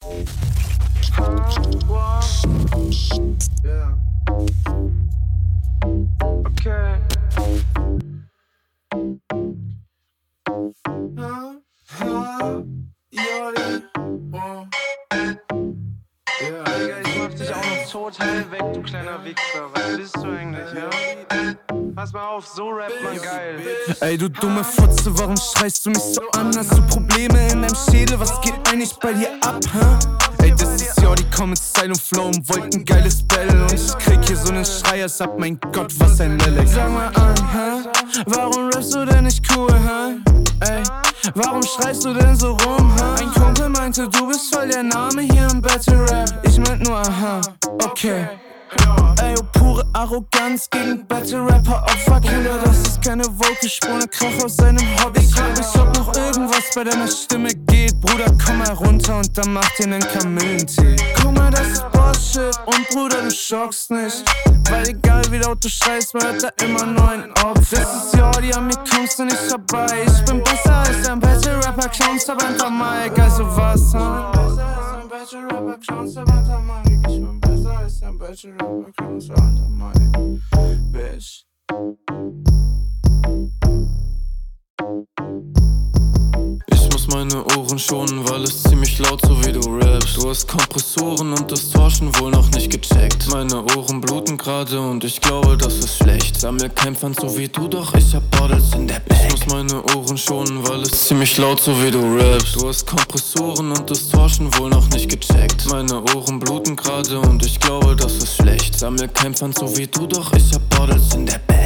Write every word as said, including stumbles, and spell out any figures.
Yeah. Okay. Ha, ha, Jolli. Oh. Ja, Digga, ich mach dich auch noch total weg, du kleiner Wichser. Was bist du eigentlich, ja? Pass mal auf, so rappt man geil. Ey, du dumme Fotze, warum schreist du mich so an? Hast du Probleme in deinem Schädel? Was geht eigentlich bei dir ab, hä? Ey, das ist Jordi, komm mit Style und Flow und wollt ein geiles Battle. Und ich krieg hier so nen Schrei, als ab, mein Gott, was ein Lelek. Sag mal an, hä? Warum rappst du denn nicht cool, hä? Ey, warum schreist du denn so rum, hä? Ein Kumpel meinte, du bist voll der Name hier im Battle Rap. Ich meint nur, aha, okay. Ey, oh, pure Arroganz gegen Battle-Rapper, Opferkiller. Das ist keine Vocal-Spur, ne Krach aus seinem Hobby. Ich glaub, ich ob noch irgendwas bei deiner Stimme geht. Bruder, komm mal runter und dann mach dir nen Kamillentee. Guck mal, das ist Bullshit und Bruder, du schockst nicht. Weil egal wie laut du schreist, man hört da immer nur ein Opfer. Das ist Jordi, an mir kommst du nicht vorbei. Ich bin besser als ein Battle-Rapper, Clowns, aber ein paar Mike. Also was, ha? Battle-Rapper, Clowns, aber ein paar Mike. Ich bin besser als ein Battle-Rapper, Clowns, aber ein paar Mike. Bitch. Ich muss meine Ohren schonen, weil es ziemlich laut, so wie du rappst. Du hast Kompressoren und das Torschen wohl noch nicht gecheckt. Meine Ohren bluten gerade und ich glaube, das ist schlecht. Sammel kein Pfand so wie du, doch ich hab Bottles in der Bag. Ich muss meine Ohren schonen, weil es ziemlich laut, so wie du rappst. Du hast Kompressoren und das Torschen wohl noch nicht gecheckt. Meine Ohren bluten gerade und ich glaube, das ist schlecht. Sammel kein Pfand so wie du, doch ich hab Bottles in der Bag.